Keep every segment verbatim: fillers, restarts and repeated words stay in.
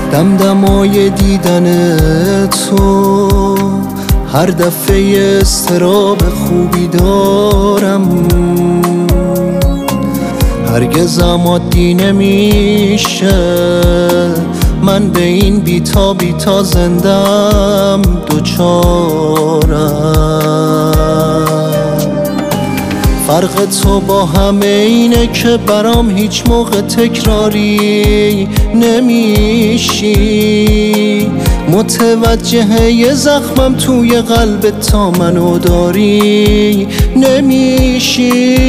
دمدمای دیدن تو هر دفعه اضطراب خوبی دارم، هرگزم عادی نمیشه من به این بیتا بیتا زندم دوچارم. فرق تو با همه اینه که برام هیچ موقع تکراری نمیشی، متوجه یه زخمم توی قلبت تا منو داری نمیشی.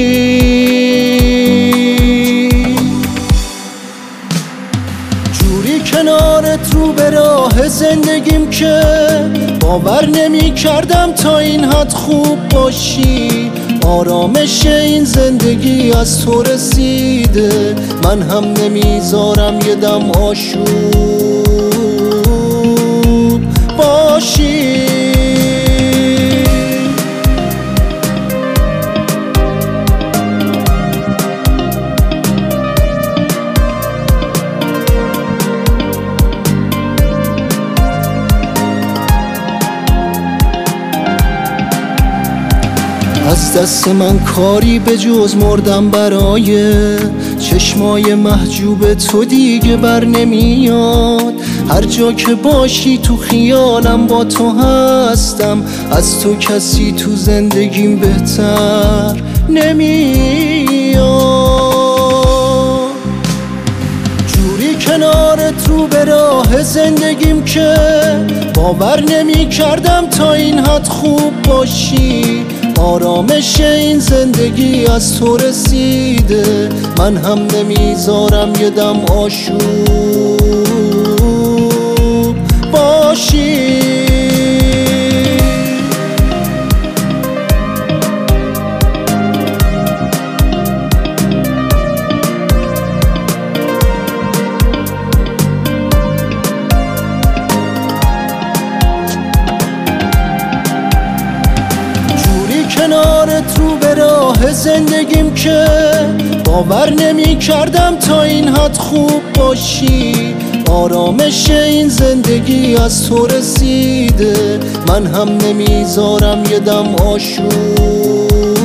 جوری کنارت رو به راه زندگیم که باور نمی کردم تا این حد خوب باشی. آرامش این زندگی از تو رسیده، من هم نمیذارم یه دم آشوب باشی. از دست من کاری به جز مردم برای چشمای محجوب تو دیگه بر نمیاد. هر جا که باشی تو خیالم با تو هستم، از تو کسی تو زندگیم بهتر نمیاد. جوری کنارت رو به راه زندگیم که باور نمی کردم تا این حد خوب باشی. آرامش این زندگی از تو رسیده، من هم نمیذارم یه دم آشوب باشی. کنارت رو به راه زندگیم که باور نمی کردم تا این حد خوب باشی. آرامش این زندگی از تو رسیده، من هم نمیذارم یه دم آشوب